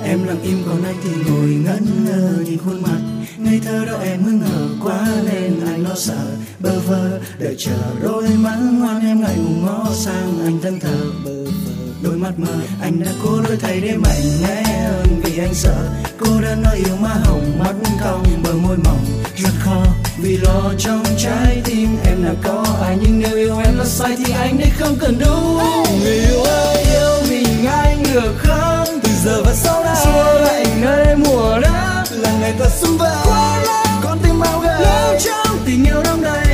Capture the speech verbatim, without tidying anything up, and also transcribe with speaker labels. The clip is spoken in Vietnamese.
Speaker 1: Em lặng im còn anh thì ngồi ngẩn ngơ nhìn khuôn mặt ngây thơ đó em hững hờ quá nên anh lo sợ bơ vơ đợi chờ đôi mắt ngoan em ngại ngùng ngó sang anh thân thờ bơ vơ đôi mắt mơ anh đã cố đổi thay để mạnh mẽ hơn vì anh sợ cô đơn nói yêu má hồng mắt cong bờ môi mỏng rất khó vì lo trong trái tim em là có ai nhưng nếu yêu em là sai thì anh đây không cần đúng người yêu ơi yêu mình anh được không từ giờ và sau này xua lạnh nơi mùa đó là ngày ta xung vầy con tim bao gầy trong tình yêu đông đầy